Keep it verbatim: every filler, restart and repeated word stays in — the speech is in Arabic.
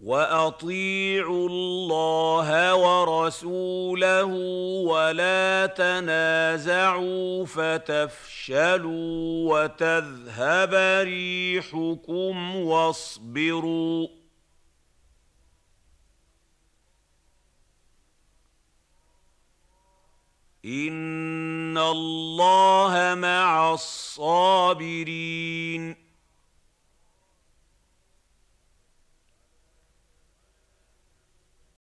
وَأَطِيعُوا اللَّهَ وَرَسُولَهُ وَلَا تَنَازَعُوا فَتَفْشَلُوا وَتَذْهَبَ رِيحُكُمْ وَاصْبِرُوا إِنَّ اللَّهَ مَعَ الصَّابِرِينَ